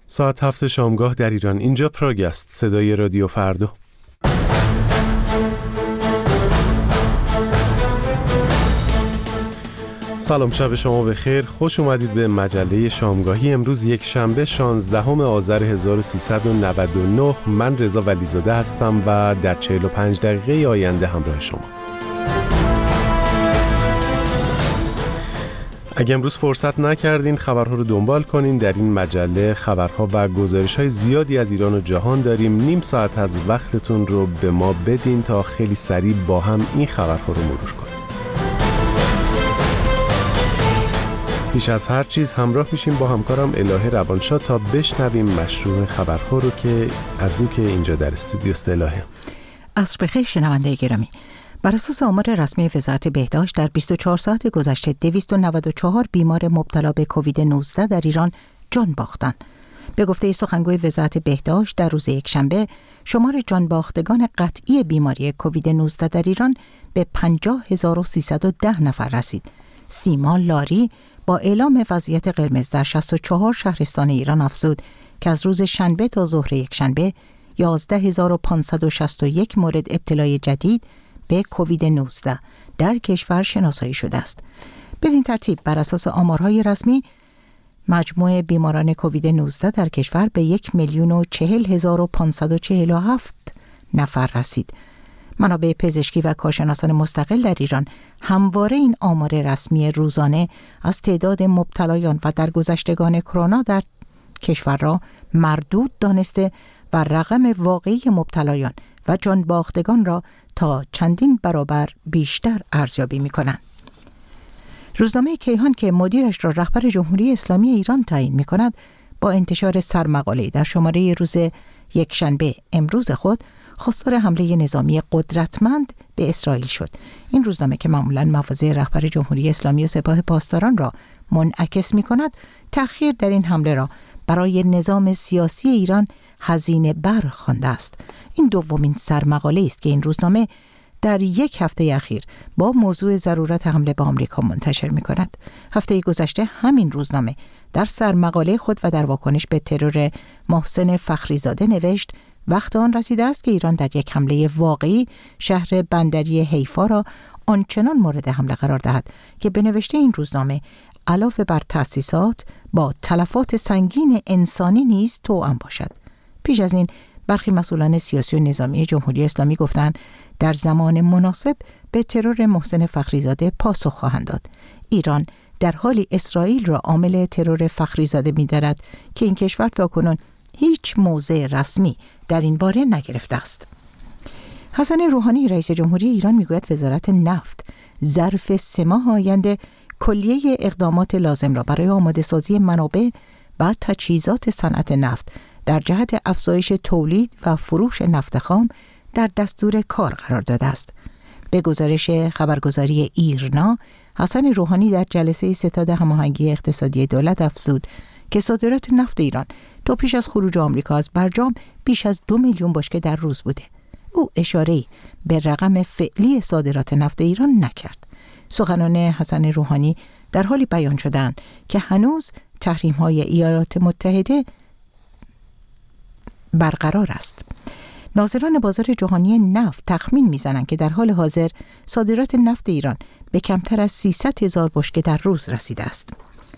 ساعت 7 شامگاه در ایران. اینجا پراگ است، صدای رادیو فردا. سلام، شب شما بخیر. خوش اومدید به مجله شامگاهی. امروز یک شنبه 16 آذر 1399. من رضا ولیزاده هستم و در 45 دقیقه آینده همراه شما. اگه امروز فرصت نکردین خبرها رو دنبال کنین، در این مجله خبرها و گزارش‌های زیادی از ایران و جهان داریم. نیم ساعت از وقتتون رو به ما بدین تا خیلی سریع با هم این خبرها رو مرور کنیم. پیش از هر چیز همراه میشیم با همکارم الهه روانشاد تا بشنویم مشروع خبرها رو که از او که اینجا در استودیو است. الهه، عصر بخیر شنونده گرامی. بر اساس آمار رسمی وزارت بهداشت در 24 ساعت گذشته 294 بیمار مبتلا به کووید 19 در ایران جان باختند. به گفته سخنگوی وزارت بهداشت در روز یکشنبه شمار جان باختگان قطعی بیماری کووید 19 در ایران به 50310 نفر رسید. سیما لاری با اعلام وضعیت قرمز در 64 شهرستان ایران افزود که از روز شنبه تا ظهر یکشنبه 11561 مورد ابتلای جدید به کووید 19 در کشور شناسایی شده است. بدین ترتیب بر اساس آمارهای رسمی مجموع بیماران کووید 19 در کشور به 1,040,547 نفر رسید. منابع پزشکی و کارشناسان مستقل در ایران همواره این آمار رسمی روزانه از تعداد مبتلایان و درگذشتگان کرونا در کشور را مردود دانسته و رقم واقعی مبتلایان و جان باختگان را تا چندین برابر بیشتر ارزیابی می‌کنند. روزنامه کیهان که مدیرش را رهبر جمهوری اسلامی ایران تعیین می‌کند، با انتشار سرمقاله در شماره روز یکشنبه امروز خود خواستار حمله نظامی قدرتمند به اسرائیل شد. این روزنامه که معمولاً مواضع رهبر جمهوری اسلامی و سپاه پاسداران را منعکس می‌کند، تأخیر در این حمله را برای نظام سیاسی ایران هزینه بر خوانده است. این دومین سرمقاله است که این روزنامه در یک هفته اخیر با موضوع ضرورت حمله به آمریکا منتشر می‌کند. هفته گذشته همین روزنامه در سرمقاله خود و در واکنش به ترور محسن فخریزاده نوشت وقت آن رسیده است که ایران در یک حمله واقعی شهر بندری حیفا را آنچنان مورد حمله قرار دهد که به نوشته این روزنامه علاوه بر تأسیسات با تلفات سنگین انسانی نیز توأم باشد. پیش از این برخی مسئولان سیاسی و نظامی جمهوری اسلامی گفتند در زمان مناسب به ترور محسن فخریزاده پاسخ خواهند داد. ایران در حالی اسرائیل را عامل ترور فخریزاده می‌داند که این کشور تاکنون هیچ موضع رسمی در این باره نگرفته است. حسن روحانی رئیس جمهوری ایران میگوید وزارت نفت ظرف 3 ماه آینده کلیه اقدامات لازم را برای آماده سازی منابع و تجهیزات صنعت نفت در جهت افزایش تولید و فروش نفت خام در دستور کار قرار داده است. به گزارش خبرگزاری ایرنا، حسن روحانی در جلسه ستاد هماهنگی اقتصادی دولت افزود که صادرات نفت ایران تا پیش از خروج آمریکا از برجام بیش از 2 میلیون بشکه در روز بوده. او اشاره‌ای به رقم فعلی صادرات نفت ایران نکرد. سخنان حسن روحانی در حالی بیان شدند که هنوز تحریم‌های ایالات متحده برقرار است. ناظران بازار جهانی نفت تخمین می‌زنند که در حال حاضر صادرات نفت ایران به کمتر از 300,000 بشکه در روز رسیده است.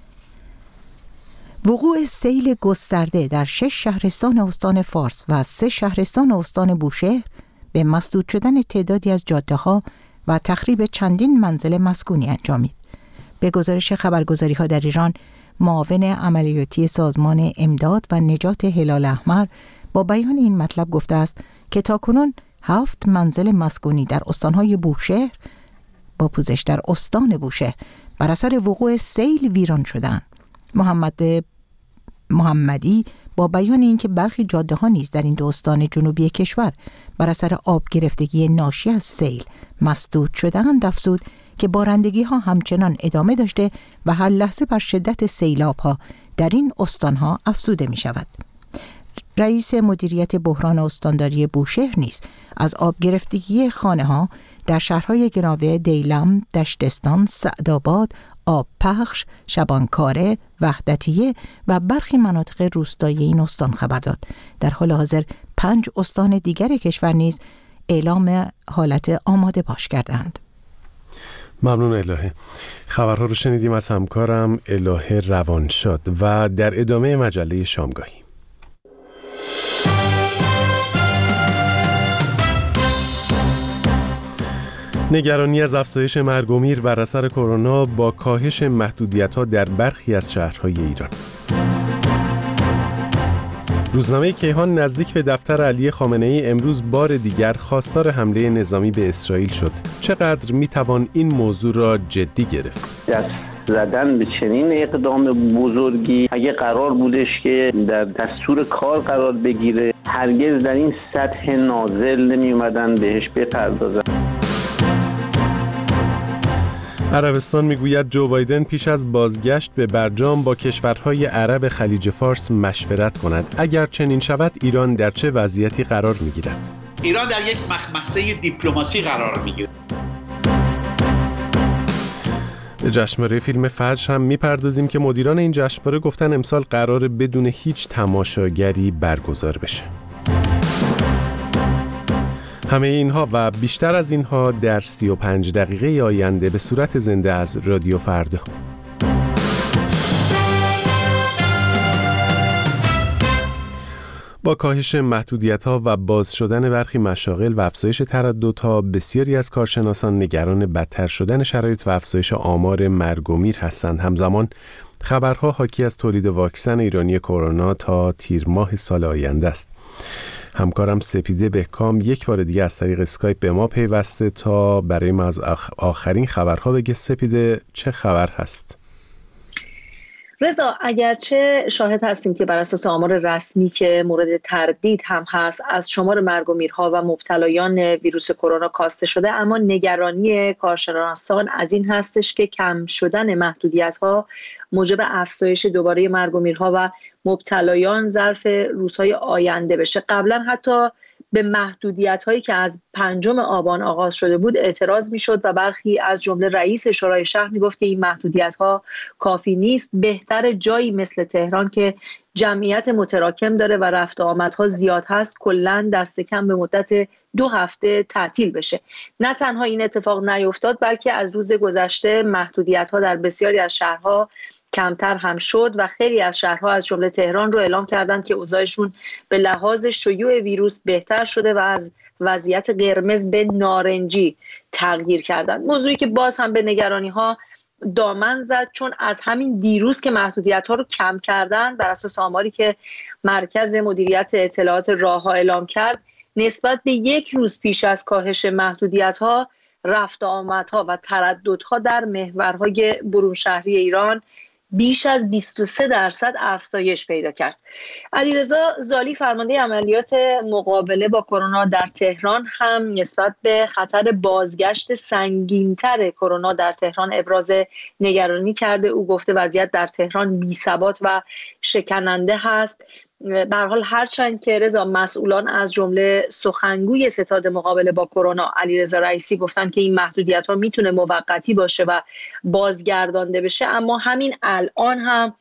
وقوع سیل گسترده در 6 شهرستان استان فارس و 3 شهرستان استان بوشهر به مسدود شدن تعدادی از جاده‌ها و تخریب چندین منزل مسکونی انجامید. به گزارش خبرگزاری‌ها در ایران، معاون عملیاتی سازمان امداد و نجات هلال احمر با بیان این مطلب گفته است که تاکنون 7 منزل مسکونی در استان‌های بوشهر با پوزش در استان بوشهر بر اثر وقوع سیل ویران شدند. محمدی با بیان اینکه برخی جاده‌ها نیز در این دو استان جنوبی کشور بر اثر آب گرفتگی ناشی از سیل مسدود شدند افزود که بارندگی‌ها همچنان ادامه داشته و هر لحظه بر شدت سیلاب‌ها در این استان‌ها افزوده می‌شود. رئیس مدیریت بحران استانداری بوشهر نیز از آب گرفتگی خانه‌ها در شهرهای گناوه، دیلم، دشتستان، سعدآباد، آب پخش، شبانکاره، وحدتیه و برخی مناطق روستایی این استان خبر داد. در حال حاضر 5 استان دیگر کشور نیز اعلام حالت آماده باش کردند. ممنون الهه. خبرها رو شنیدیم از همکارم الهه روانشاد و در ادامه مجله شامگاهی. نگرانی از افزایش مرگ و میر بر اثر کرونا با کاهش محدودیت‌ها در برخی از شهرهای ایران. روزنامه کیهان نزدیک به دفتر علی خامنه‌ای امروز بار دیگر خواستار حمله نظامی به اسرائیل شد. چقدر میتوان این موضوع را جدی گرفت؟ دست زدن به چنین اقدام بزرگی اگه قرار بودش که در دستور کار قرار بگیره، هرگز در این سطح نازل نمی اومدن بهش بپردازن. عربستان میگوید جو بایدن پیش از بازگشت به برجام با کشورهای عرب خلیج فارس مشورت کند. اگر چنین شود ایران در چه وضعیتی قرار میگیرد؟ ایران در یک مخمصه دیپلماسی قرار میگیرد. به جشنواره فیلم فجر هم میپردازیم که مدیران این جشنواره گفتن امسال قرار بدون هیچ تماشاگری برگزار بشه. همه اینها و بیشتر از اینها در 35 دقیقه آینده به صورت زنده از رادیو فردا. با کاهش محدودیت‌ها و باز شدن برخی مشاغل و افزایش ترددها، بسیاری از کارشناسان نگران بدتر شدن شرایط و افزایش آمار مرگ و میر هستند. همزمان خبرها حاکی از تولید واکسن ایرانی کرونا تا تیر ماه سال آینده است. همکارم سپیده بهکام یک بار دیگه از طریق اسکایپ به ما پیوسته تا برای ما از آخرین خبرها بگه. سپیده، چه خبر هست؟ رضا، اگرچه شاهد هستیم که بر اساس آمار رسمی که مورد تردید هم هست از شمار مرگ و میرها و مبتلایان ویروس کرونا کاسته شده، اما نگرانی کارشناسان از این هستش که کم شدن محدودیت‌ها موجب افزایش دوباره مرگ و میرها و مبتلایان ظرف روزهای آینده بشه. قبلا حتی به محدودیت‌هایی که از 5 آبان آغاز شده بود اعتراض می‌شد و برخی از جمله رئیس شورای شهر می‌گفت که این محدودیت‌ها کافی نیست، بهتر جایی مثل تهران که جمعیت متراکم داره و رفت و آمدها زیاد هست کلاً دست کم به مدت 2 هفته تعطیل بشه. نه تنها این اتفاق نیفتاد، بلکه از روز گذشته محدودیت‌ها در بسیاری از شهرها کمتر هم شد و خیلی از شهرها از جمله تهران رو اعلام کردند که اوضاعشون به لحاظ شیوع ویروس بهتر شده و از وضعیت قرمز به نارنجی تغییر کردند. موضوعی که باز هم به نگرانی‌ها دامن زد، چون از همین دیروز که محدودیت‌ها رو کم کردن، بر اساس آماری که مرکز مدیریت اطلاعات راه‌ها اعلام کرد، نسبت به 1 روز پیش از کاهش محدودیت‌ها، رفت و آمدها و ترددها در محورهای برون شهری ایران بیش از 23% افزایش پیدا کرد. علیرضا زالی، فرمانده عملیات مقابله با کرونا در تهران، هم نسبت به خطر بازگشت سنگین‌تر کرونا در تهران ابراز نگرانی کرده. او گفته وضعیت در تهران بی‌ثبات و شکننده هست. به هر حال هرچند که رضا مسئولان از جمله سخنگوی ستاد مقابله با کرونا علیرضا رئیسی گفتن که این محدودیت‌ها میتونه موقتی باشه و بازگردانده بشه، اما همین الان هم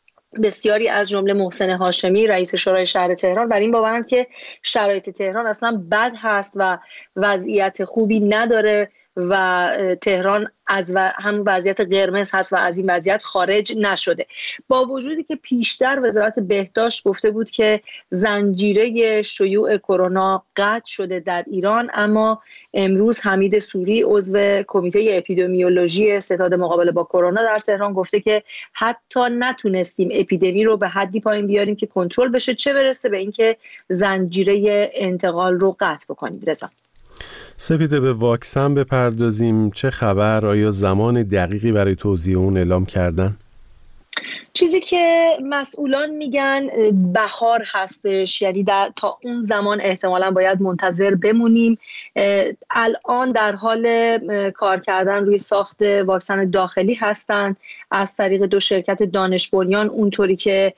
بسیاری از جمله محسن هاشمی رئیس شورای شهر تهران بر این باورند که شرایط تهران اصلا بد هست و وضعیت خوبی نداره و تهران از هم وضعیت قرمز هست و از این وضعیت خارج نشده. با وجودی که پیشتر وزارت بهداشت گفته بود که زنجیره شیوع کرونا قطع شده در ایران، اما امروز حمید سوری عضو کمیته اپیدمیولوژی ستاد مقابله با کرونا در تهران گفته که حتی نتونستیم اپیدمی رو به حدی پایین بیاریم که کنترل بشه، چه برسه به اینکه زنجیره انتقال رو قطع بکنیم. رضا، سپیده، به واکسن بپردازیم. چه خبر؟ آیا زمان دقیقی برای توزیع اون اعلام کردن؟ چیزی که مسئولان میگن بهار هستش، یعنی تا اون زمان احتمالاً باید منتظر بمونیم. الان در حال کار کردن روی ساخت واکسن داخلی هستند از طریق 2 شرکت دانش بنیان، اونطوری که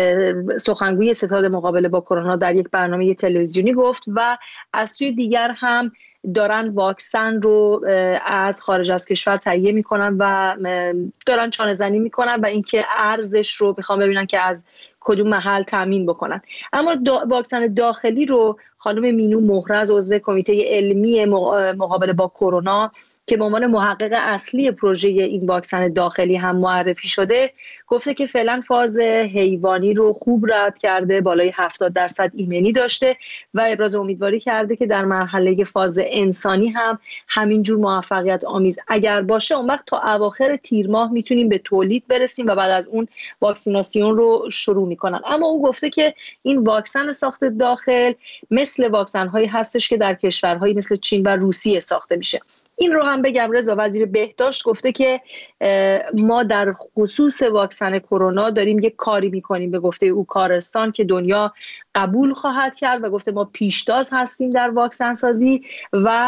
سخنگوی ستاد مقابله با کرونا در یک برنامه تلویزیونی گفت، و از سوی دیگر هم دارن واکسن رو از خارج از کشور تهیه میکنن و دارن چانه زنی میکنن و اینکه ارزش رو میخوان ببینن که از کدوم محل تامین بکنن. اما واکسن داخلی رو خانم مینو مهرز عضو کمیته علمی مقابله با کرونا که به عنوان محقق اصلی پروژه این واکسن داخلی هم معرفی شده گفته که فعلا فاز حیوانی رو خوب رد کرده، بالای 70% ایمنی داشته و ابراز امیدواری کرده که در مرحله فاز انسانی هم همینجور موفقیت آمیز اگر باشه اون وقت تا اواخر تیر ماه میتونیم به تولید برسیم و بعد از اون واکسیناسیون رو شروع میکنن. اما او گفته که این واکسن ساخت داخل مثل واکسن هایی هستش که در کشورهایی مثل چین و روسیه ساخته میشه. این رو هم بگم رضا، وزیر بهداشت گفته که ما در خصوص واکسن کرونا داریم یک کاری میکنیم به گفته او کارستان که دنیا قبول خواهد کرد و گفته ما پیشتاز هستیم در واکسن سازی و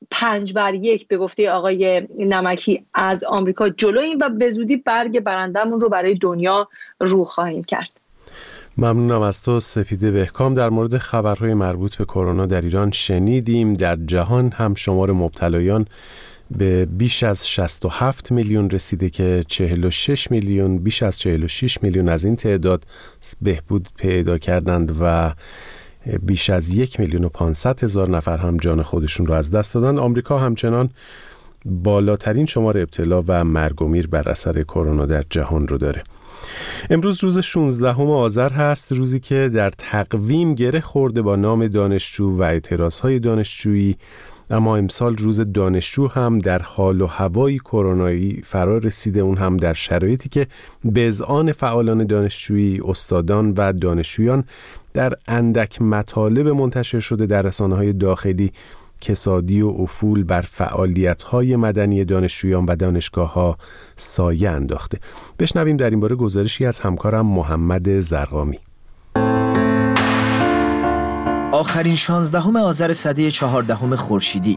5-1 به گفته آقای نمکی از آمریکا جلویم و به زودی برگ برندمون رو برای دنیا رو خواهیم کرد. ممنونم از تو سپیده بهکام. در مورد خبرهای مربوط به کرونا در ایران شنیدیم. در جهان هم شمار مبتلایان به بیش از 67 میلیون رسیده که 46 میلیون بیش از 46 میلیون از این تعداد بهبود پیدا کردند و بیش از 1,500,000 نفر هم جان خودشون رو از دست دادن. آمریکا همچنان بالاترین شمار ابتلا و مرگ و میر بر اثر کرونا در جهان رو داره. امروز روز 16 آذر هست، روزی که در تقویم گره خورده با نام دانشجو و اعتراضهای دانشجویی، اما امسال روز دانشجو هم در حال و هوای کرونایی فرا رسیده، اون هم در شرایطی که به اذعان فعالان دانشجویی، استادان و دانشجویان در اندک مطالب منتشر شده در رسانه‌های داخلی کسادی و افول بر فعالیت‌های مدنی دانشجویان و دانشگاه‌ها سایه انداخته. بشنویم در این باره گزارشی از همکارم محمد زرقامی. آخرین 16 آذر سده 14 خورشیدی،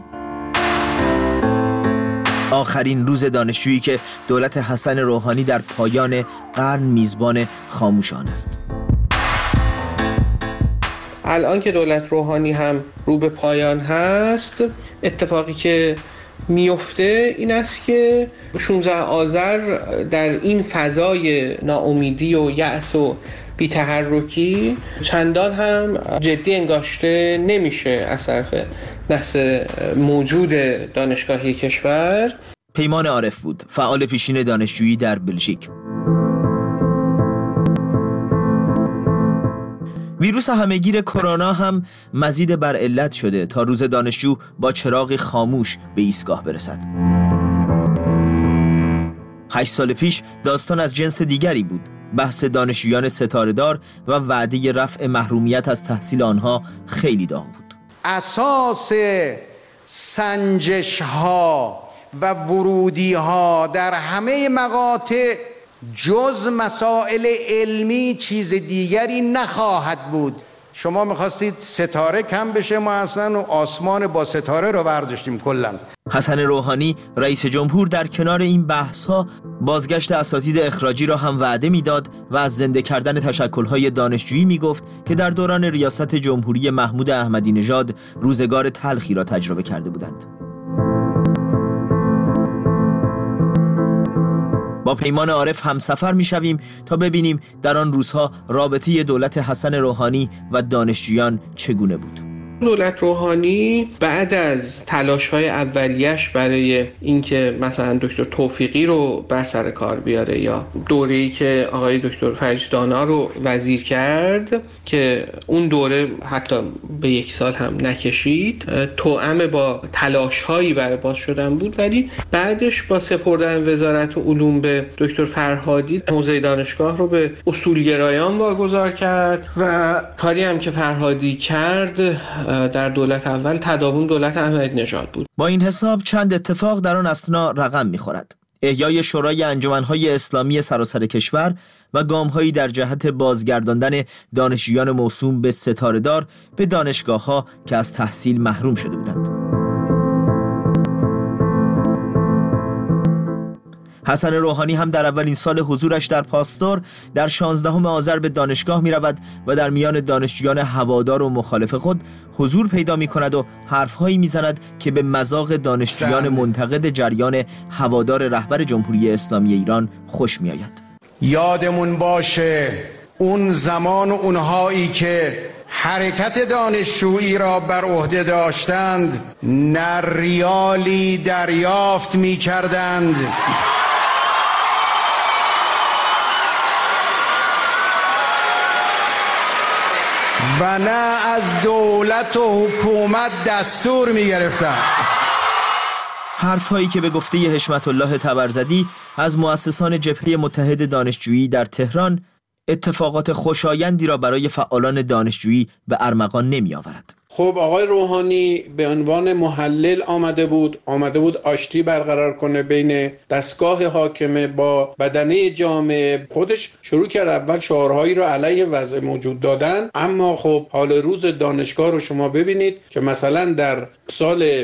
آخرین روز دانشجویی که دولت حسن روحانی در پایان قرن میزبان خاموشان است. الان که دولت روحانی هم رو به پایان هست، اتفاقی که میفته این است که 16 آذر در این فضای ناامیدی و یأس و بی‌تحرکی چندان هم جدی انگاشته نمیشه از طرف نسل موجود دانشگاهی کشور. پیمان عارف بود، فعال پیشین دانشجویی در بلژیک. ویروس همهگیر کرونا هم مزید بر علت شده تا روز دانشجو با چراغ خاموش به ایستگاه برسد. 8 سال پیش داستان از جنس دیگری بود. بحث دانشجویان ستاره‌دار و وعده رفع محرومیت از تحصیل آنها خیلی داغ بود. اساس سنجش‌ها و ورودی‌ها در همه مقاطع جز مسائل علمی چیز دیگری نخواهد بود. شما می‌خواستید ستاره کم بشه، ما اصلا آسمان با ستاره رو برداشتیم کلاً. حسن روحانی رئیس جمهور در کنار این بحث‌ها بازگشت اساتید اخراجی را هم وعده می‌داد و از زنده کردن تشکل‌های دانشجویی می‌گفت که در دوران ریاست جمهوری محمود احمدی نژاد روزگار تلخی را تجربه کرده بودند. با پیمان عارف همسفر می‌شویم تا ببینیم در آن روزها رابطه دولت حسن روحانی و دانشجویان چگونه بود. دولت روحانی بعد از تلاش‌های اولیش برای اینکه مثلا دکتر توفیقی رو بر سر کار بیاره یا دوره‌ای که آقای دکتر فرجدانا رو وزیر کرد که اون دوره حتی به 1 سال هم نکشید، توأم با تلاش‌هایی برای باز شدن بود، ولی بعدش با سپردن وزارت علوم به دکتر فرهادی حوزه دانشگاه رو به اصولگرایان واگذار کرد و کاری هم که فرهادی کرد در دولت اول تداوم دولت احمدی نژاد بود. با این حساب چند اتفاق در آن اثنا رقم می‌خورد. احیای شورای انجمن‌های اسلامی سراسر کشور و گام‌هایی در جهت بازگرداندن دانشجویان موسوم به ستاره‌دار به دانشگاه‌ها که از تحصیل محروم شده بودند. حسن روحانی هم در اولین سال حضورش در پاستور در 16 آذر به دانشگاه می رود و در میان دانشجویان هوادار و مخالف خود حضور پیدا می کند و حرفهایی می زند که به مذاق دانشجویان منتقد جریان هوادار رهبر جمهوری اسلامی ایران خوش می آید. یادمون باشه اون زمان و اونهایی که حرکت دانشجویی را بر عهده داشتند نه ریالی دریافت می کردند و نه از دولت و حکومت دستور می گرفتند. حرفهایی که به گفته حشمت الله طبرزدی از مؤسسان جبهه متحد دانشجویی در تهران اتفاقات خوشایندی را برای فعالان دانشجویی به ارمغان نمی آورد. خب آقای روحانی به عنوان محلل آمده بود آشتی برقرار کنه بین دستگاه حاکمه با بدنه جامعه. خودش شروع کرد اول شعارهایی رو علیه وضع موجود دادن، اما خب حال روز دانشگاه رو شما ببینید که مثلا در سال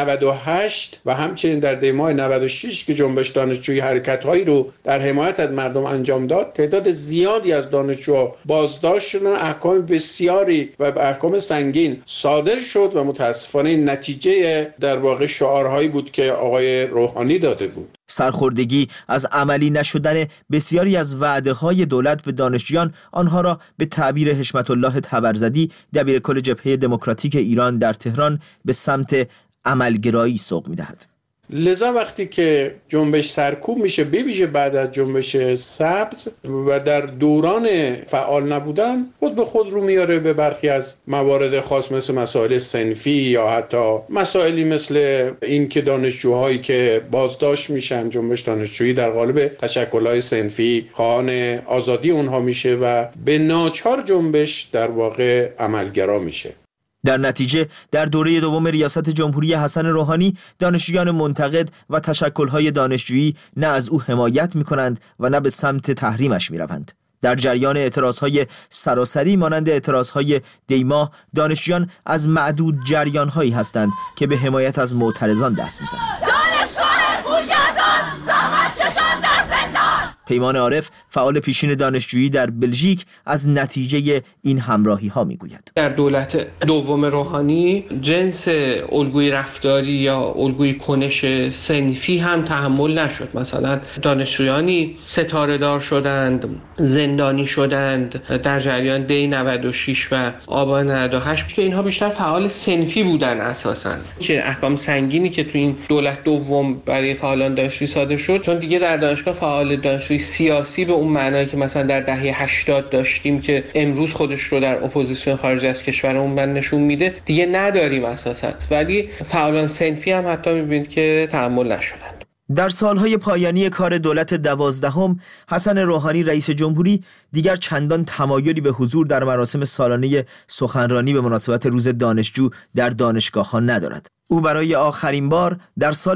98 و همچنین در دیماه 96 که جنبش دانشجویی حرکت‌هایی رو در حمایت از مردم انجام داد، تعداد زیادی از دانشجوها بازداشت شدن، احکام بسیاری و احکام سنگین صادر شد و متاسفانه نتیجه در واقع شعارهایی بود که آقای روحانی داده بود. سرخوردگی از عملی نشدن بسیاری از وعده‌های دولت به دانشجویان آنها را به تعبیر حشمت الله طبرزدی دبیرکل جبهه دموکراتیک ایران در تهران به سمت عملگرایی سوق می‌دهد. لذا وقتی که جنبش سرکوب میشه، بویژه بعد از جنبش سبز و در دوران فعال نبودن، خود به خود رو میاره به برخی از موارد خاص مثل مسائل صنفی یا حتی مسائلی مثل این که دانشجوهایی که بازداشت میشن، جنبش دانشجویی در قالب تشکل‌های صنفی خواهان آزادی اونها میشه و به ناچار جنبش در واقع عملگرا میشه. در نتیجه در دوره دوم ریاست جمهوری حسن روحانی دانشجویان منتقد و تشکل‌های دانشجویی نه از او حمایت می‌کنند و نه به سمت تحریمش می‌روند. در جریان اعتراضهای سراسری مانند اعتراضهای دیماه، دانشجویان از معدود جریان‌هایی هستند که به حمایت از معترضان دست می‌زنند. دانشگاه بویدان زحمت کشان در زندان. پیمان عارف فعال پیشین دانشجویی در بلژیک از نتیجه این همراهی ها میگوید. در دولت دوم روحانی جنس الگوی رفتاری یا الگوی کنش صنفی هم تحمل نشد. مثلا دانشجویانی ستاره دار شدند، زندانی شدند در جریان دی 96 و آبان 98 که اینها بیشتر فعال صنفی بودن اساساً. چه احکام سنگینی که تو این دولت دوم برای فعالان دانشجویی صادر شد، چون دیگه در دانشگاه فعال دانشجویی سیاسی به اون معنایی که مثلا در دهه 80 داشتیم که امروز خودش رو در اپوزیسیون خارج از کشورمون نشون میده دیگه نداریم اساسا، ولی فعالان صنفی هم حتی میبینید که تحمل نشدن. در سالهای پایانی کار دولت 12 حسن روحانی رئیس جمهوری دیگر چندان تمایلی به حضور در مراسم سالانه سخنرانی به مناسبت روز دانشجو در دانشگاه ها ندارد. او برای آخرین بار در سال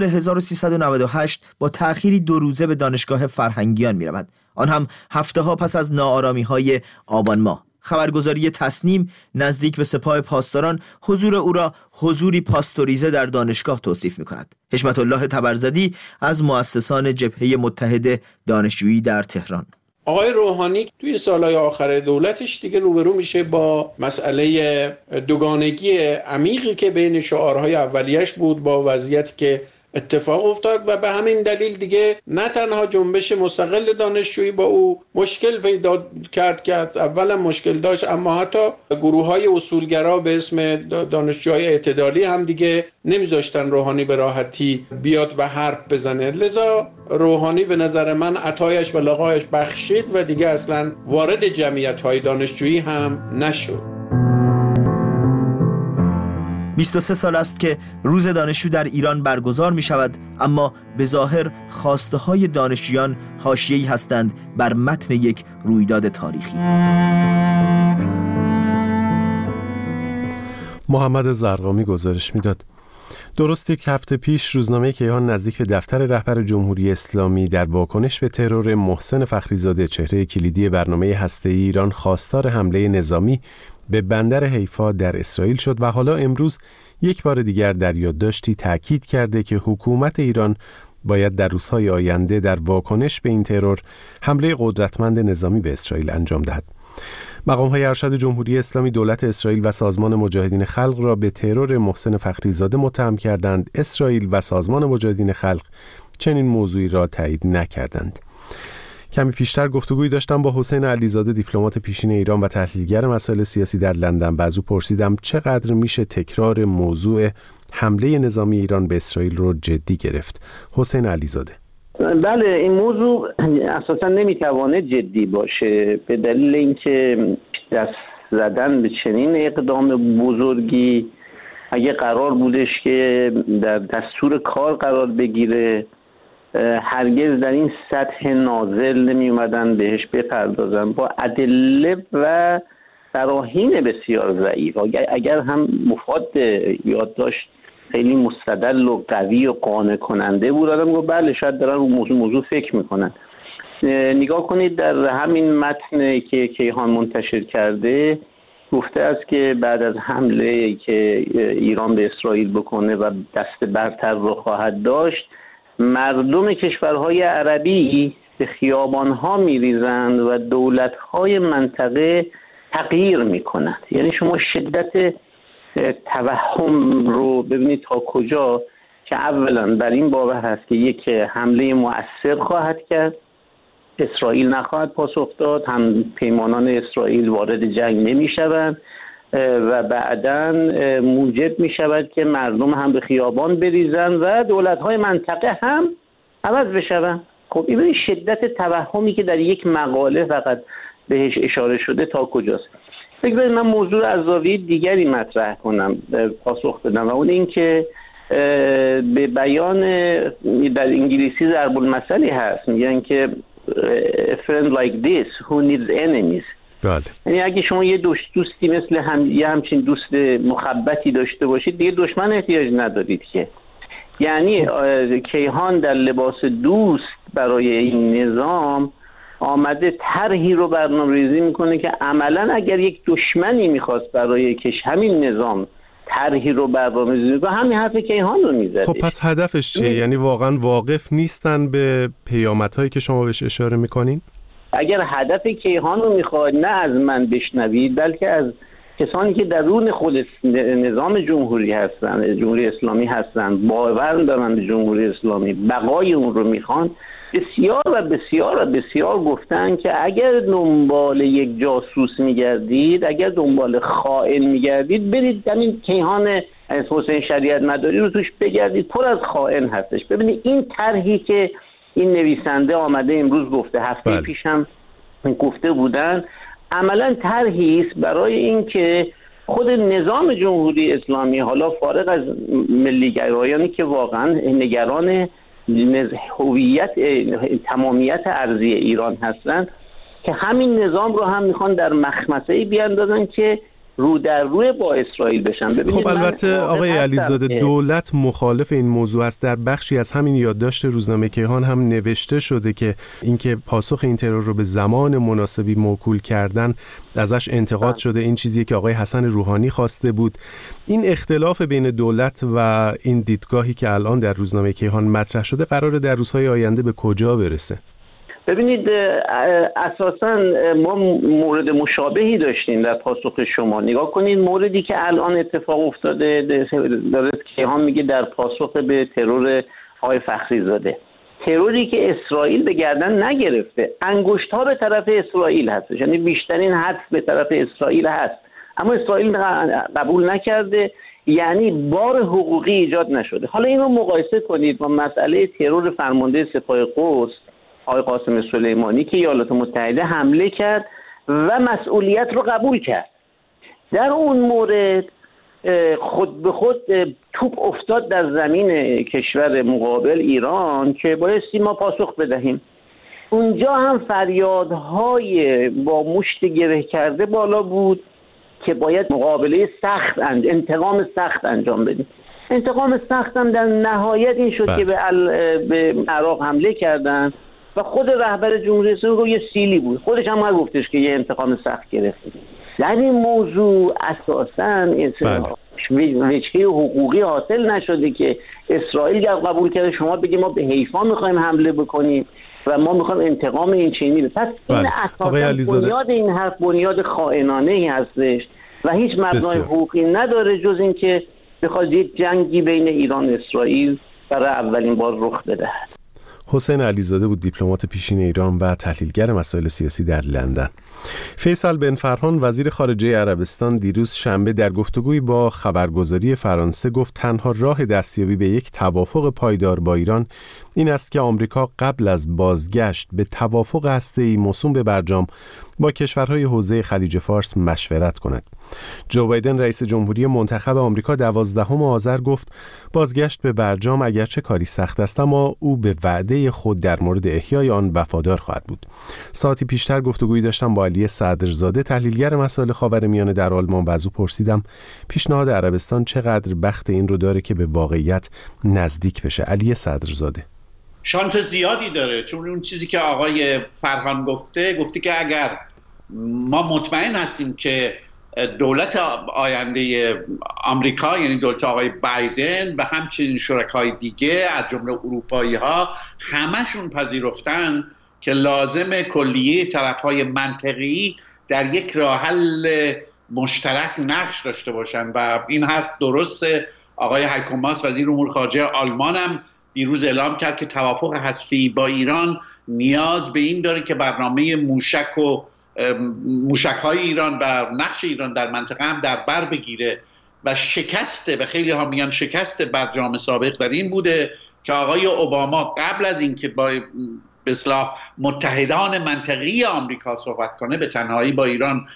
1398 با تأخیری 2 روزه به دانشگاه فرهنگیان می رود. آن هم هفته ها پس از ناآرامی های آبان ماه. خبرگزاری تصنیم نزدیک به سپاه پاسداران حضور او را حضوری پاستوریزه در دانشگاه توصیف می کند. حشمت الله طبرزدی از مؤسسان جبهه متحد دانشجویی در تهران: آقای روحانی توی سالهای آخر دولتش دیگه روبرو میشه با مسئله دوگانگی عمیقی که بین شعارهای اولیش بود با وضعیتی که اتفاق افتاد و به همین دلیل دیگه نه تنها جنبش مستقل دانشجویی با او مشکل پیدا کرد که اولا مشکل داشت، اما حتی گروه‌های اصولگرا به اسم دانشجوهای اعتدالی هم دیگه نمیذاشتن روحانی به راحتی بیاد و حرف بزنه. لذا روحانی به نظر من عطایش و لقایش بخشید و دیگه اصلا وارد جمعیت‌های دانشجویی هم نشد. 23 سال است که روز دانشجو در ایران برگزار می شود، اما به ظاهر خواسته های دانشجویان حاشیه‌ای هستند بر متن یک رویداد تاریخی. محمد زرقامی گزارش میداد. درست یک هفته پیش روزنامه کیهان نزدیک به دفتر رهبر جمهوری اسلامی در واکنش به ترور محسن فخریزاده، چهره کلیدی برنامه هسته‌ای ایران، خواستار حمله نظامی به بندر حیفا در اسرائیل شد و حالا امروز یک بار دیگر در یادداشتی تاکید کرده که حکومت ایران باید در روزهای آینده در واکنش به این ترور حمله قدرتمند نظامی به اسرائیل انجام دهد. مقام‌های ارشد جمهوری اسلامی دولت اسرائیل و سازمان مجاهدین خلق را به ترور محسن فخریزاده متهم کردند. اسرائیل و سازمان مجاهدین خلق چنین موضوعی را تایید نکردند. کمی پیشتر گفتگویی داشتم با حسین علیزاده، دیپلمات پیشین ایران و تحلیلگر مسائل سیاسی در لندن، و از او پرسیدم چقدر میشه تکرار موضوع حمله نظامی ایران به اسرائیل رو جدی گرفت. حسین علیزاده: بله، این موضوع اساسا نمیتوانه جدی باشه به دلیل اینکه دست زدن به چنین اقدام بزرگی اگه قرار بودش که در دستور کار قرار بگیره هرگز در این سطح نازل نمی اومدن بهش بپردازن با ادله و براهین بسیار ضعیف. اگر هم مفاد یادداشت خیلی مستدل و قوی و قانع کننده بود، آدم گفت بله شاید دارن رو موضوع فکر میکنن. نگاه کنید در همین متن که کیهان منتشر کرده گفته است که بعد از حمله که ایران به اسرائیل بکنه و دست برتر رو خواهد داشت، مردم کشورهای عربی به خیابانها میریزند و دولتهای منطقه تغییر میکنند. یعنی شما شدت توهم رو ببینید تا کجا که اولا بر این باور هست که یک حمله مؤثر خواهد کرد، اسرائیل نخواهد پاسخ داد، هم پیمانان اسرائیل وارد جنگ نمیشوند و بعداً موجب می شود که مردم هم به خیابان بریزن و دولت‌های منطقه هم عوض بشوند. خب این شدت توهمی که در یک مقاله فقط بهش اشاره شده تا کجاست. فکر کنم من موضوع از زاویه دیگری مطرح کنم، پاسخ بدم، و اون این که به بیان در انگلیسی ضرب المثلی هست، میگن که a friend like this who needs enemies. یعنی اگه شما یه دوستی مثل یه همچین دوست محبتی داشته باشید دیگه دشمن احتیاج ندارید که. یعنی کیهان در لباس دوست برای این نظام آمده طرحی رو برنامه‌ریزی میکنه که عملاً اگر یک دشمنی میخواست برای همین نظام طرحی رو برنامه‌ریزی کنه همین حرف کیهان رو میزده. خب پس هدفش چیه؟ یعنی واقعاً واقف نیستن به پیامدهایی که شما بهش اشاره میکنین؟ اگر هدف کیهان رو میخواد نه از من بشنوید بلکه از کسانی که درون خود نظام جمهوری هستن، جمهوری اسلامی هستن، باور دارن به جمهوری اسلامی، بقای اون رو میخوان، بسیار و بسیار و بسیار گفتن که اگر دنبال یک جاسوس میگردید، اگر دنبال خائن میگردید، برید همین کیهان حسین شریعت مداری رو توش بگردید، پر از خائن هستش. ببینید این طرحی که این نویسنده آمده امروز گفته، هفته پیش هم گفته بودن، عملا طرحی است برای اینکه خود نظام جمهوری اسلامی، حالا فارغ از ملی‌گرایانی که واقعا نگران هویت تمامیت ارضی ایران هستند، که همین نظام رو هم میخوان در مخمسه‌ای بیاندازن که رو در روی با اسرائیل بشن. خب البته آقای علیزاده دولت مخالف این موضوع است. در بخشی از همین یادداشت روزنامه کیهان هم نوشته شده که اینکه پاسخ این ترور رو به زمان مناسبی موکول کردن ازش انتقاد شده. این چیزیه که آقای حسن روحانی خواسته بود. این اختلاف بین دولت و این دیدگاهی که الان در روزنامه کیهان مطرح شده قراره در روزهای آینده به کجا برسه؟ ببینید اساساً ما مورد مشابهی داشتیم در پاسخ شما. نگاه کنید موردی که الان اتفاق افتاده داره کیهان میگه در پاسخ به ترور آقای فخریزاده، تروری که اسرائیل به گردن نگرفته، انگشت‌ها به طرف اسرائیل هستش، یعنی بیشترین حدس به طرف اسرائیل هست، اما اسرائیل قبول نکرده، یعنی بار حقوقی ایجاد نشده. حالا این رو مقایسه کنید با مسئله ترور فرمانده سپاه قدس آقای قاسم سلیمانی که ایالات متحده حمله کرد و مسئولیت رو قبول کرد. در اون مورد خود به خود توپ افتاد در زمین کشور مقابل ایران که بایستی ما پاسخ بدهیم. اونجا هم فریادهای با مشت گره کرده بالا بود که باید مقابله سخت انتقام سخت انجام بدیم. انتقام سخت هم در نهایت این شد که به عراق حمله کردن و خود رهبر جمهوری اسلامی یه سیلی بود، خودش هم گفتش که یه انتقام سخت گرفته. در این موضوع اساساً وجهه حقوقی حاصل نشده که اسرائیل قبول کرده شما بگید ما به حیفا میخوایم حمله بکنیم و ما میخوایم انتقام این چینی. پس این اساسا بنیاد این حرف بنیاد خائنانه‌ای هستش و هیچ مبنای حقوقی نداره جز این که بخواد یک جنگی بین ایران و اسرائیل برای اولین بار رخ بدهد. حسین علیزاده بود، دیپلمات پیشین ایران و تحلیلگر مسائل سیاسی در لندن. فیصل بن فرحان وزیر خارجه عربستان دیروز شنبه در گفتگویی با خبرگزاری فرانسه گفت تنها راه دستیابی به یک توافق پایدار با ایران این است که آمریکا قبل از بازگشت به توافق هسته‌ای موسوم به برجام با کشورهای حوزه خلیج فارس مشورت کند. جو بایدن رئیس جمهوری منتخب آمریکا 12 آذر گفت بازگشت به برجام اگرچه کاری سخت است اما او به وعده خود در مورد احیای آن وفادار خواهد بود. ساعتی پیشتر گفتگویی داشتم با علی صدرزاده تحلیلگر مسائل خاورمیانه در آلمان و از او پرسیدم پیشنهاد عربستان چقدر بخت این رو داره که به واقعیت نزدیک بشه. علی صدرزاده: شانس زیادی داره، چون اون چیزی که آقای فرهان گفته که اگر ما مطمئن هستیم که دولت آینده آمریکا یعنی دولت آقای بایدن و همچنین شرکای دیگه از جمله اروپایی ها همشون پذیرفتن که لازم کلیه طرفهای منطقی در یک راه حل مشترک نقش داشته باشن و این حرف درسته. آقای هایکو ماس وزیر امور خارجه آلمان هم دیروز اعلام کرد که توافق هسته‌ای با ایران نیاز به این داره که برنامه موشک‌های ایران و نقش ایران در منطقه هم در بر بگیره و خیلی ها میگن شکست برجام سابق در این بوده که آقای اوباما قبل از اینکه با به اصطلاح متحدان منطقی آمریکا صحبت کنه به تنهایی با ایران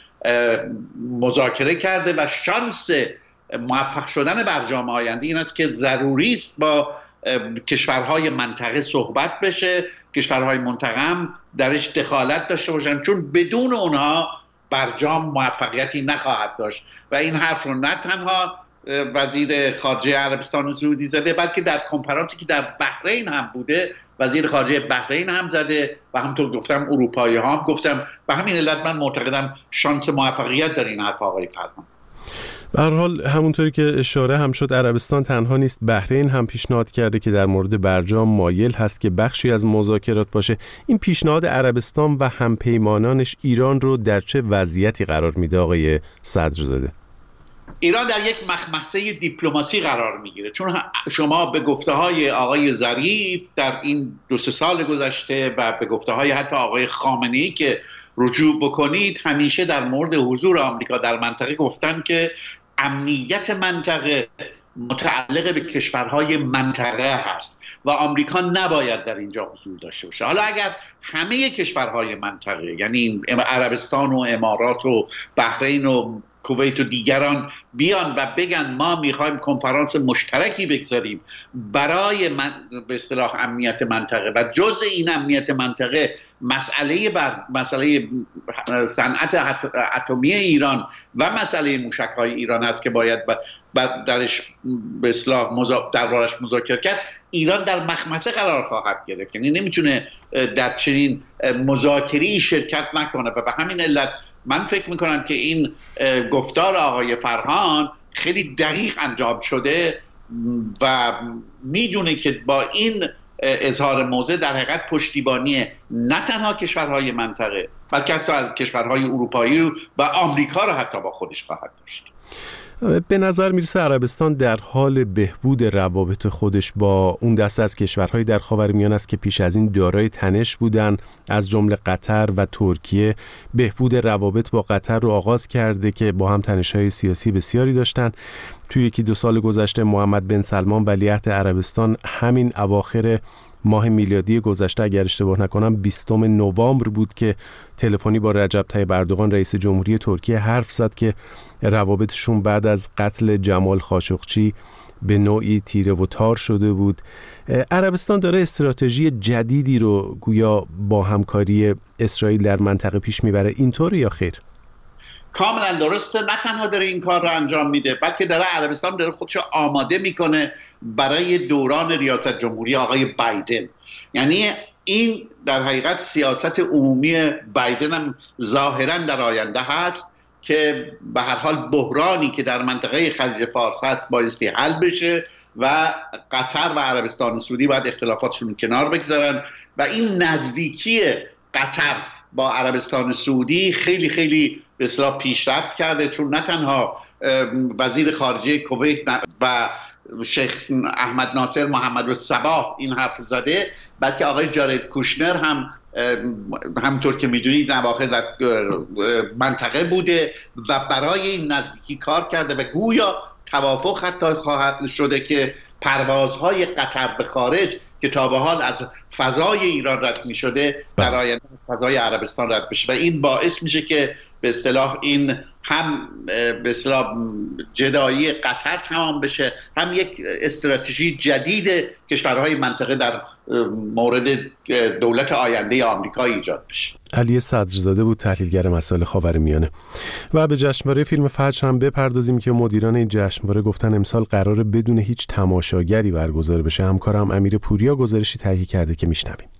مذاکره کرده و شانس موفق شدن برجام آینده این است که ضروری است با کشورهای منطقه صحبت بشه، کشورهای منطقه هم درش دخالت داشته باشن، چون بدون اونها برجام موفقیتی نخواهد داشت. و این حرف رو نه تنها وزیر خارجه عربستان سعودی زده بلکه در کنفرانسی که در بحرین هم بوده وزیر خارجه بحرین هم زده و همونطور گفتم اروپایی ها هم گفتم. به همین علت من معتقدم شانس موفقیت در این حرف آقای فرمان. به هر حال همونطوری که اشاره هم شد عربستان تنها نیست، بحرین هم پیشنهاد کرده که در مورد برجام مایل هست که بخشی از مذاکرات باشه. این پیشنهاد عربستان و همپیمانانش ایران رو در چه وضعیتی قرار میده آقای صدرزاده؟ ایران در یک مخمصه دیپلماسی قرار میگیره، چون شما به گفته‌های آقای ظریف در این 2-3 سال گذشته و به گفته‌های حتی آقای خامنه‌ای که رجوع بکنید همیشه در مورد حضور آمریکا در منطقه گفتن که امنیت منطقه متعلق به کشورهای منطقه هست و آمریکا نباید در اینجا حضور داشته باشه. حالا اگر همه کشورهای منطقه یعنی عربستان و امارات و بحرین و کویت و دیگران بیان و بگن ما میخوایم کنفرانس مشترکی بگذاریم برای به اصطلاح امنیت منطقه و جزء این امنیت منطقه مسئله صنعت اتمی ایران و مسئله موشک‌های ایران هست که باید درش به اصطلاح دربارش مذاکره کرد، ایران در مخمصه قرار خواهد گرفت، یعنی نمیتونه در چنین مذاکره‌ای شرکت نکنه و به همین علت من فکر میکنم که این گفتار آقای فرهان خیلی دقیق انجام شده و میدونه که با این اظهار موضع در حقیقت پشتیبانی نه تنها کشورهای منطقه بلکه حتی کشورهای اروپایی و آمریکا را حتی با خودش خواهد داشت. به نظر میرسه عربستان در حال بهبود روابط خودش با اون دسته از کشورهای در خاورمیانه است که پیش از این دارای تنش بودن، از جمله قطر و ترکیه. بهبود روابط با قطر رو آغاز کرده که با هم تنش‌های سیاسی بسیاری داشتن. توی 1-2 سال گذشته محمد بن سلمان ولیعهد عربستان همین اواخر ماه میلادی گذشته اگر اشتباه نکنم 20 نوامبر بود که تلفنی با رجب طیب اردوغان رئیس جمهوری ترکیه حرف زد که روابطشون بعد از قتل جمال خاشقچی به نوعی تیره و تار شده بود. عربستان داره استراتژی جدیدی رو گویا با همکاری اسرائیل در منطقه پیش میبره، اینطوره یا خیر؟ کاملا درسته، نه تنها داره این کار رو انجام میده بلکه داره عربستان داره خودش آماده میکنه برای دوران ریاست جمهوری آقای بایدن. یعنی این در حقیقت سیاست عمومی بایدن هم ظاهرا در آینده هست که به هر حال بحرانی که در منطقه خلیج فارس هست بایستی حل بشه و قطر و عربستان سعودی باید اختلافاتشون کنار بگذارن و این نزدیکی قطر با عربستان سعودی خیلی خیلی به اصطلاح پیشرفت کرده، چون نه تنها وزیر خارجه کویت و شیخ احمد ناصر محمد صباح این حرف زده، بلکه آقای جارد کوشنر هم همونطور که میدونید نواخر در منطقه بوده و برای این نزدیکی کار کرده و گویا توافق حتی خواهد شده که پروازهای قطر به خارج که تا به حال از فضای ایران رد می شده در آینده فضای عربستان رد بشه و این باعث میشه که به اصطلاح این هم به اصطلاح جدایی قطر تمام بشه، هم یک استراتژی جدید کشورهای منطقه در مورد دولت آینده آمریکا ایجاد بشه. علی صدرزاده بود تحلیلگر مسائل خاورمیانه. و به جشنواره فیلم فجر هم بپردازیم که مدیران این جشنواره گفتن امسال قراره بدون هیچ تماشاگری برگزار بشه. همکارم امیر پوریا گزارشی تهیه کرده که میشنویم.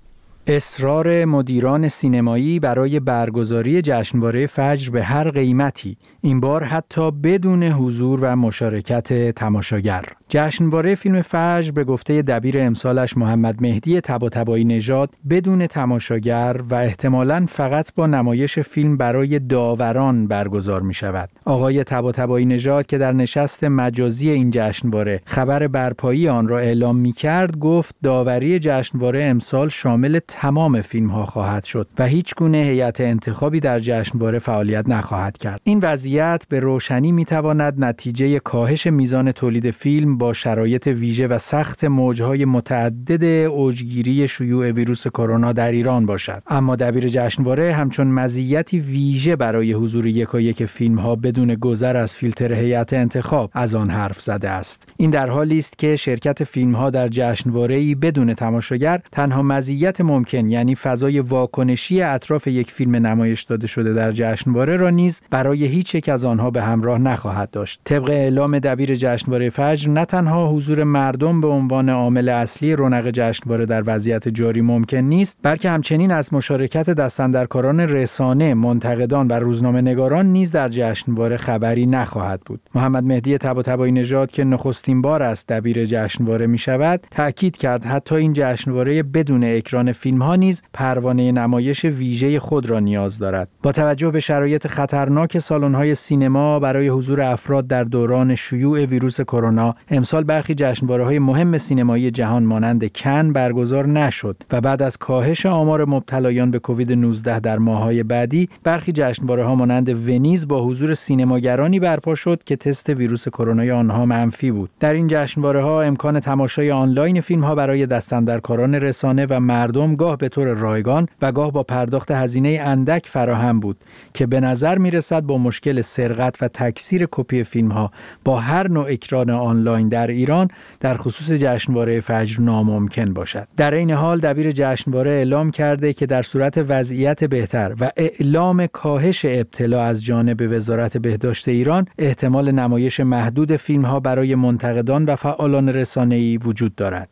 اصرار مدیران سینمایی برای برگزاری جشنواره فجر به هر قیمتی، این بار حتی بدون حضور و مشارکت تماشاگر. جشنواره فیلم فجر به گفته دبیر امسالش محمد مهدی طباطبایی نژاد بدون تماشاگر و احتمالاً فقط با نمایش فیلم برای داوران برگزار می شود. آقای طباطبایی نژاد که در نشست مجازی این جشنواره خبر برپایی آن را اعلام می کرد، گفت داوری جشنواره امسال شامل تمام فیلم ها خواهد شد و هیچ گونه هیئت انتخابی در جشنواره فعالیت نخواهد کرد. این وضعیت به روشنی می تواند نتیجه کاهش میزان تولید فیلم با شرایط ویژه و سخت موجهای متعدد اوجگیری شیوع ویروس کرونا در ایران باشد. اما دبیر جشنواره همچون مزیتی ویژه برای حضور یکایک فیلم ها بدون گذر از فیلتر هیئت انتخاب از آن حرف زده است. این در حالی است که شرکت فیلم ها در جشنواره‌ای بدون تماشاگر تنها مزیت ممکن، یعنی فضای واکنشی اطراف یک فیلم نمایش داده شده در جشنواره را نیز برای هیچ یک از آنها به همراه نخواهد داشت. طبق اعلام دبیر جشنواره فجر، نه تنها حضور مردم به عنوان عامل اصلی رونق جشنواره در وضعیت جاری ممکن نیست، بلکه همچنین از مشارکت دستاندرکاران رسانه، منتقدان و روزنامه‌نگاران نیز در جشنواره خبری نخواهد بود. محمد مهدی طباطبایی نژاد که نخستین بار است دبیر جشنواره می شود، تأکید کرد حتی این جشنواره بدون اکران فیلم ها نیز پروانه نمایش ویژه خود را نیاز دارد. با توجه به شرایط خطرناک سالن‌های سینما برای حضور افراد در دوران شیوع ویروس کرونا، امسال برخی جشنواره‌های مهم سینمایی جهان مانند کن برگزار نشد و بعد از کاهش آمار مبتلایان به کووید 19 در ماه‌های بعدی، برخی جشنواره‌ها مانند ونیز با حضور سینماگرانی برپا شد که تست ویروس کرونا آنها منفی بود. در این جشنواره‌ها امکان تماشای آنلاین فیلم‌ها برای دستاندرکاران رسانه و مردم گاه به طور رایگان و گاه با پرداخت هزینه اندک فراهم بود که به نظر می‌رسد با مشکل سرقت و تکثیر کپی فیلم‌ها با هر نوع اکران آنلاین در ایران در خصوص جشنواره فجر ناممکن باشد. در این حال دبیر جشنواره اعلام کرده که در صورت وضعیت بهتر و اعلام کاهش ابتلا از جانب وزارت بهداشت ایران، احتمال نمایش محدود فیلم‌ها برای منتقدان و فعالان رسانه‌ای وجود دارد.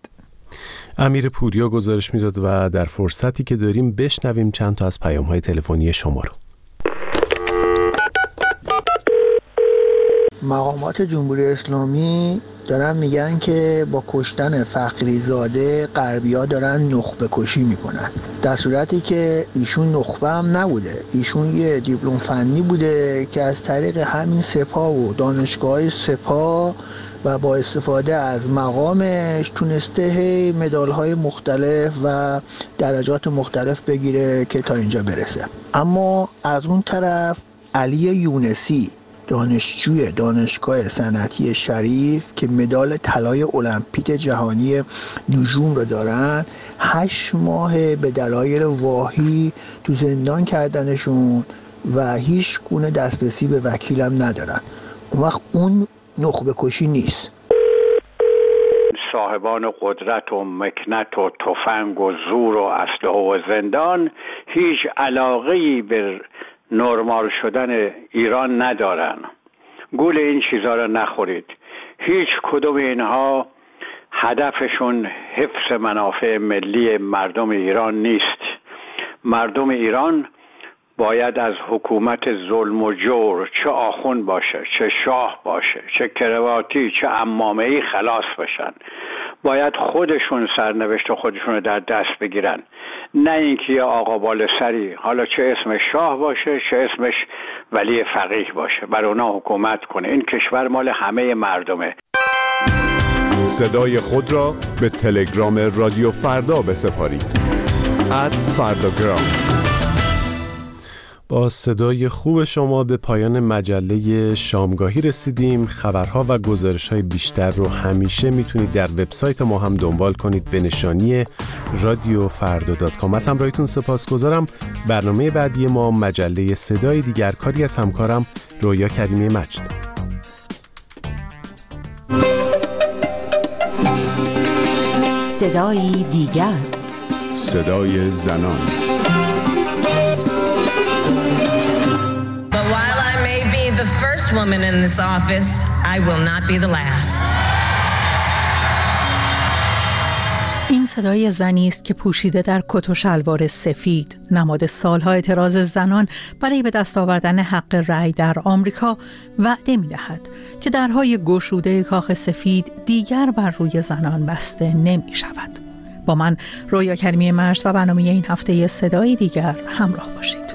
امیر پوریا گزارش میداد و در فرصتی که داریم بشنویم چند تا از پیام‌های تلفنی شما رو. مقامات جمهوری اسلامی دارن میگن که با کشتن فخریزاده غربی‌ها دارن نخبه کشی میکنن، در صورتی که ایشون نخبه هم نبوده. ایشون یه دیپلم فنی بوده که از طریق همین سپاه و دانشگاه سپاه و با استفاده از مقامش تونسته مدال‌های مختلف و درجات مختلف بگیره که تا اینجا برسه. اما از اون طرف علی یونسی، دانشجوی دانشگاه صنعتی شریف که مدال طلای المپیک جهانی نجوم رو دارن، 8 ماه به دلایل واهی تو زندان کردنشون و هیچ گونه دسترسی به وکیلم ندارن. اون وقت اون نخبه کشی نیست. صاحبان قدرت و مکنت و تفنگ و زور و اسلحه و زندان هیچ علاقه‌ای به نرمال شدن ایران ندارن. گول این چیزا رو نخورید. هیچ کدوم اینها هدفشون حفظ منافع ملی مردم ایران نیست. مردم ایران باید از حکومت ظلم و جور، چه آخوند باشه، چه شاه باشه، چه کرواتی، چه عمامه‌ای خلاص بشن. باید خودشون سرنوشت خودشون رو در دست بگیرن، نه اینکه یه آقا بال سری، حالا چه اسمش شاه باشه چه اسمش ولی فقیه باشه، بر اونا حکومت کنه. این کشور مال همه مردمه. صدای خود را به تلگرام رادیو فردا بسپارید. @فرداگرام. با صدای خوب شما به پایان مجله شامگاهی رسیدیم. خبرها و گزارش‌های بیشتر رو همیشه میتونید در وبسایت ما هم دنبال کنید به نشانی radiofrda.com. از همراهیتون سپاسگزارم. برنامه بعدی ما مجله صدای دیگر، کاری از همکارم رویا کریمی مجد. صدای دیگر، صدای زنان. First woman in this office, I will not be the last. این صدای زنی است که پوشیده در کت و شلوار سفید، نماد سالها اعتراض زنان برای به دست آوردن حق رأی در آمریکا، وعده می‌دهد که درهای گشوده کاخ سفید دیگر بر روی زنان بسته نمی‌شود. با من رویا کریمی مجد و برنامه این هفته صدای دیگر همراه باشید.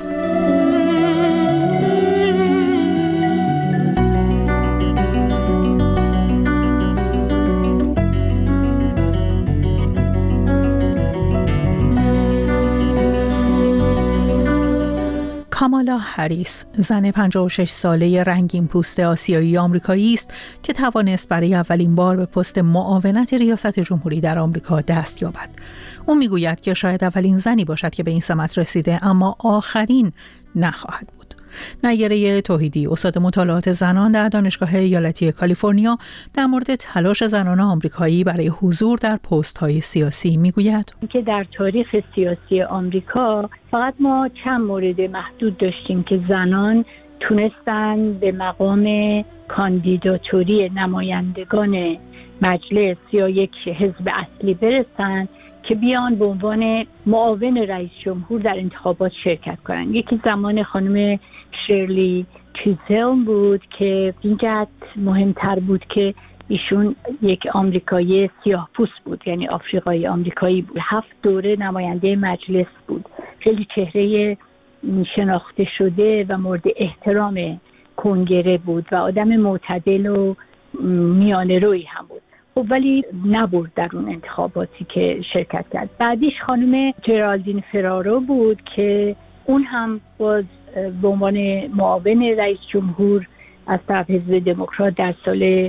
کامالا هریس، زن 56 ساله رنگین پوست آسیایی آمریکایی است که توانست برای اولین بار به پست معاونت ریاست جمهوری در آمریکا دست یابد. او میگوید که شاید اولین زنی باشد که به این سمت رسیده، اما آخرین نخواهد بود. نیره توحیدی، استاد مطالعات زنان در دانشگاه ایالتی کالیفرنیا، در مورد تلاش زنان آمریکایی برای حضور در پست‌های سیاسی میگوید که در تاریخ سیاسی آمریکا فقط ما چند مورد محدود داشتیم که زنان تونستن به مقام کاندیداتوری نمایندگان مجلس یا یک حزب اصلی برسن که بیان به عنوان معاون رئیس جمهور در انتخابات شرکت کنند. یکی زمان خانم شرلی چیزلم بود که اینقدر مهمتر بود که ایشون یک آمریکایی سیاه‌پوست بود، یعنی آفریقایی آمریکایی بود. 7 دوره نماینده مجلس بود. خیلی چهره شناخته شده و مورد احترام کنگره بود و آدم معتدل و میانه روی هم بود. خب ولی نبرد در اون انتخاباتی که شرکت کرد. بعدیش خانم جرالدین فرارو بود که اون هم باز به عنوان معاون رئیس جمهور از طرف حزب دموکرات در سال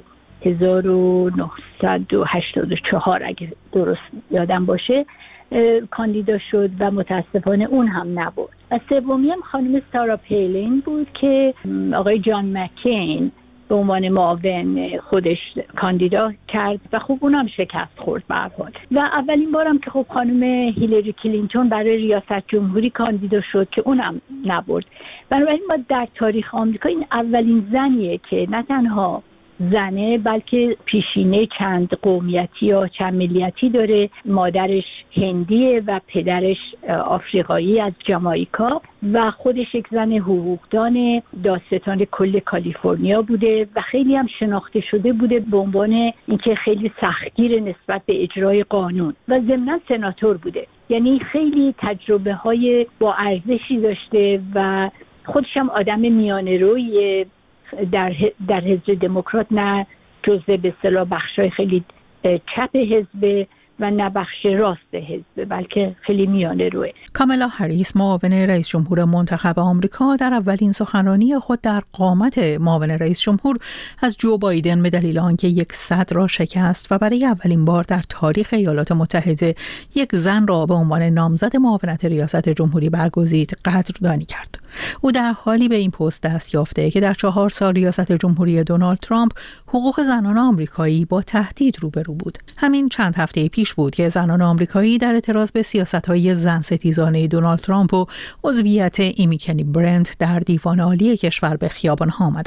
1984 اگه درست یادم باشه کاندیدا شد و متاسفانه اون هم نبرد. و سومی هم خانم سارا پیلین بود که آقای جان مکین به عنوان معاون خودش کاندیدا کرد و خب اونم شکست خورد به هر حال. و اولین بارم که خب خانم هیلاری کلینتون برای ریاست جمهوری کاندیدا شد که اونم نبرد. بنابراین ما در تاریخ آمریکا این اولین زنیه که نه تنها زنه بلکه پیشینه چند قومیتی یا چند ملیتی داره. مادرش هندیه و پدرش آفریقایی از جامائیکا و خودش یک زن حقوقدان دادستان کل کالیفرنیا بوده و خیلی هم شناخته شده بوده به عنوان اینکه خیلی سختگیر نسبت به اجرای قانون و ضمناً سناتور بوده. یعنی خیلی تجربه های با ارزشی داشته و خودش هم آدم میانه روی در حزب دموکرات، نه جزء به اصطلاح بخشای خیلی چپ حزب و نه بخش راست حزب، بلکه خیلی میانه روه. کامالا هریس، معاون رئیس جمهور منتخب آمریکا، در اولین سخنرانی خود در قامت معاون رئیس جمهور از جو بایدن به دلیل آنکه یک صد را شکست و برای اولین بار در تاریخ ایالات متحده یک زن را به عنوان نامزد معاونت ریاست جمهوری برگزید قدردانی کرد. او در حالی به این پست دست یافته که در 4 سال ریاست جمهوری دونالد ترامپ حقوق زنان آمریکایی با تهدید روبرو بود. همین چند هفته پیش بود که زنان آمریکایی در اعتراض به سیاست‌های زن ستیزانه دونالد ترامپ و عضویت ایمی کنی برنت در دیوان عالی کشور به خیابان‌ها آمدند.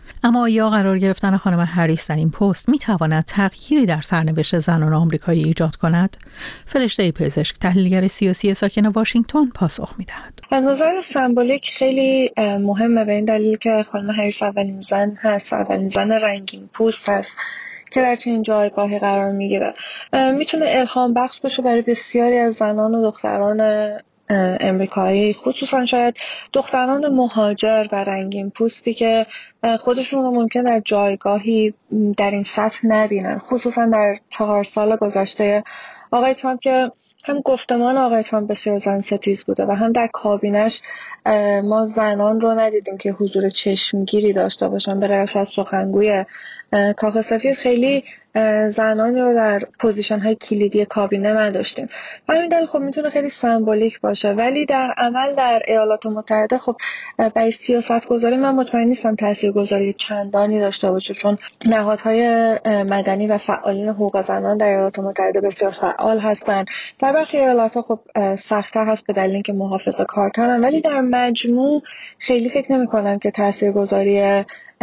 اما آیا قرار گرفتن خانم هریس در این پست میتواند تغییری در سرنوشت زنان آمریکایی ایجاد کند؟ فرشته پزشک، تحلیلگر سیاسی ساکن واشنگتن، پاسخ میدهد. از نظر سمبولیک خیلی مهمه، به این دلیل که خانم هریس اولین زن هست و اولین زن رنگین پوست هست که در چنین جایگاهی قرار میگیره. میتونه الهام بخش باشه برای بسیاری از زنان و دختران امریکایی، خصوصا شاید دختران مهاجر و رنگین پوستی که خودشون رو ممکن در جایگاهی در این سطح نبینن، خصوصا در 4 سال گذشته آقای ترامپ که هم گفتمان آقای ترامپ بسیار زن ستیز بوده و هم در کابینش ما زنان رو ندیدیم که حضور چشمگیری داشته باشن. به غیر از سخنگوی کاخ سفید خیلی زنانی رو در پوزیشن های کلیدی کابینه نداشتیم. همین دلیل خب میتونه خیلی سمبولیک باشه، ولی در عمل در ایالات متحده خب برای سیاست گذاری من مطمئن نیستم تاثیرگذاری چندانی داشته باشه، چون نهادهای مدنی و فعالین حقوق زنان در ایالات متحده بسیار فعال هستند. در برخی ایالت‌ها خب سخت‌تر هست به دلیل اینکه محافظه‌کارترن، ولی در مجموع خیلی فکر نمی‌کنم که تاثیرگذاری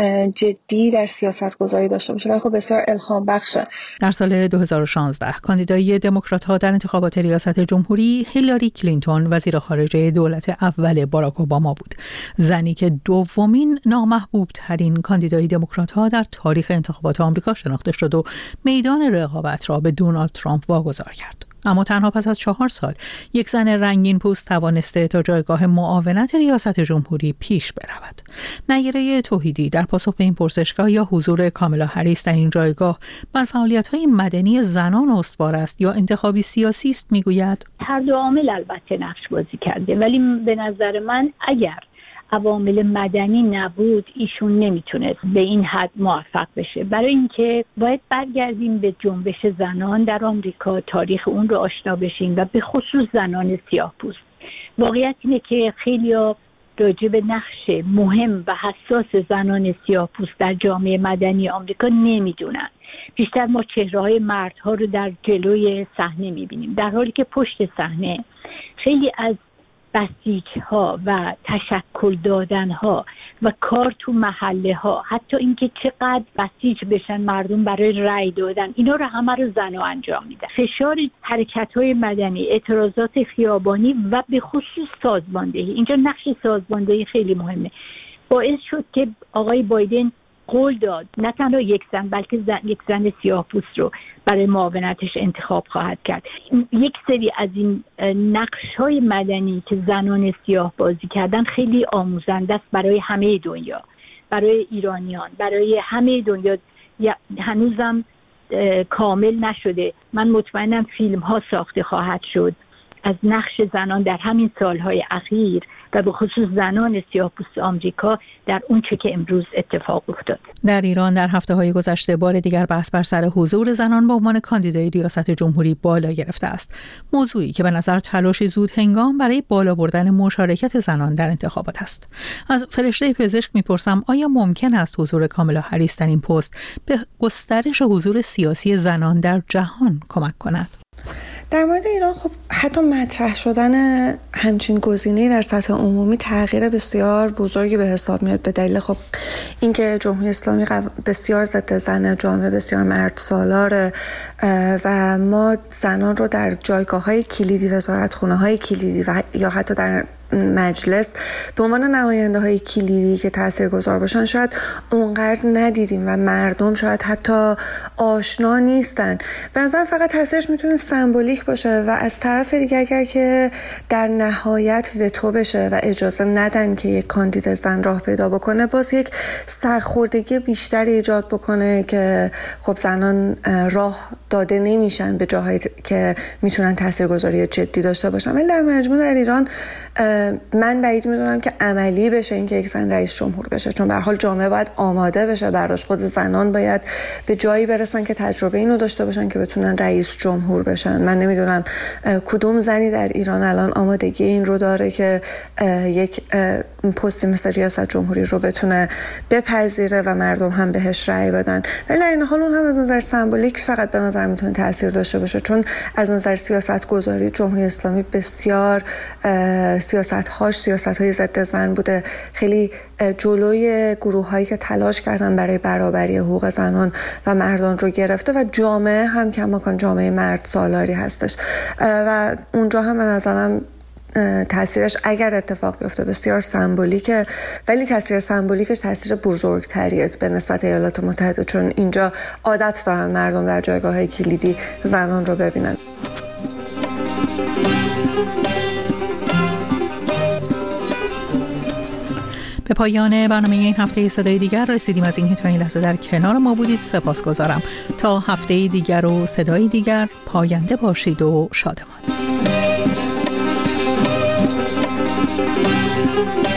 جدی در سیاست گذاری داشته باشه، ولی خب بسیار الهام بخشه. در سال 2016 کاندیدای دموکرات‌ها در انتخابات ریاست جمهوری هیلاری کلینتون وزیر خارجه دولت اول باراک اوباما بود، زنی که دومین نامحبوب ترین کاندیدای دموکرات‌ها در تاریخ انتخابات آمریکا شناخته شد و میدان رقابت را به دونالد ترامپ واگذار کرد. اما تنها پس از 4 سال یک زن رنگین پوست توانسته تا جایگاه معاونت ریاست جمهوری پیش برود. نیره توحیدی در پاسخ به این پرسشگاه یا حضور کامالا هریس در این جایگاه بر فعالیت‌های مدنی زنان استوار است یا انتخابی سیاسی است میگوید هر دو عامل البته نقش بازی کرده، ولی به نظر من اگر عوامل مدنی نبود ایشون نمیتونست به این حد موفق بشه. برای اینکه باید برگردیم به جنبش زنان در آمریکا، تاریخ اون رو آشنا بشیم و به خصوص زنان سیاه‌پوست. واقعیت اینه که خیلی‌ها راجع به نقش مهم و حساس زنان سیاه‌پوست در جامعه مدنی آمریکا نمیدونن. بیشتر ما چهره‌های مردها رو در جلوی صحنه می‌بینیم، در حالی که پشت صحنه خیلی از بسیج‌ها و تشکل دادن‌ها و کار تو محله‌ها، حتی اینکه چقدر بسیج بشن مردم برای رأی دادن، اینا رو همه رو زن‌ها انجام میدن. فشار حرکت‌های مدنی، اعتراضات خیابانی و به خصوص سازماندهی، اینجا نقش سازماندهی خیلی مهمه، باعث شد که آقای بایدن قول داد نه تنها یک زن بلکه یک زن سیاه‌پوست رو برای معاونتش انتخاب خواهد کرد. یک سری از این نقش‌های مدنی که زنان سیاه بازی کردن خیلی آموزنده است برای همه دنیا، برای ایرانیان، برای همه دنیا. هنوزم کامل نشده. من مطمئنم فیلم‌ها ساخته خواهد شد از نقش زنان در همین سالهای اخیر و به خصوص زنان سیاه‌پوست آمریکا در اون چه که امروز اتفاق افتاد. در ایران در هفته‌های گذشته بار دیگر بحث بر سر حضور زنان به عنوان کاندیدای ریاست جمهوری بالا گرفته است. موضوعی که به نظر تلاشی زود هنگام برای بالا بردن مشارکت زنان در انتخابات است. از فرشته پزشک میپرسم آیا ممکن است حضور کامالا هریس در این پست به گسترش حضور سیاسی زنان در جهان کمک کند؟ در مورد ایران خب حتی مطرح شدن همچین گزینه‌ای در سطح عمومی تغییر بسیار بزرگی به حساب میاد، به دلیل خب اینکه جمهوری اسلامی بسیار ضد زن، جامعه بسیار مرد سالاره و ما زنان رو در جایگاه‌های کلیدی، وزارتخونه‌های کلیدی و یا حتی در مجلس به عنوان نماینده های کلیدی که تاثیرگذار باشن شاید اونقدر ندیدیم و مردم شاید حتی آشنا نیستن. به نظر فقط تاثیرش میتونه سمبولیک باشه و از طرف دیگه اگر که در نهایت وتو بشه و اجازه ندن که یک کاندید زن راه پیدا بکنه، باز یک سرخوردگی بیشتری ایجاد بکنه که خب زنان راه داده نمیشن به جاهایی که میتونن تاثیرگذاری جدی داشته باشن. ولی در مجموع در ایران من بعید میدونم که عملی بشه اینکه یک زن رئیس جمهور بشه، چون به هر حال جامعه باید آماده بشه براش. خود زنان باید به جایی برسن که تجربه اینو داشته باشن که بتونن رئیس جمهور بشن. من نمیدونم کدوم زنی در ایران الان آمادگی این رو داره که یک پستی مثل ریاست جمهوری رو بتونه بپذیره و مردم هم بهش رأی بدن. ولی در این حال اون هم از نظر سمبولیک فقط به نظر میتونه تاثیر داشته باشه، چون از نظر سیاست گذاری جمهوری اسلامی بسیار سیاست‌های ضد زن بوده. خیلی جلوی گروه‌هایی که تلاش کردن برای برابری حقوق زنان و مردان رو گرفته و جامعه هم کماکان جامعه مرد سالاری هستش و اونجا هم به نظرم تاثیرش اگر اتفاق بیفته بسیار سمبولیکه، ولی تاثیر سمبولیکش تاثیر بزرگتریه به نسبت ایالات متحده، چون اینجا عادت دارن مردم در جایگاه‌های کلیدی زنان رو ببینن. به پایان برنامه این هفته صدای دیگر رسیدیم. از اینکه تا این لحظه در کنار ما بودید سپاسگزارم. تا هفته دیگر و صدای دیگر، پاینده باشید و شادمان.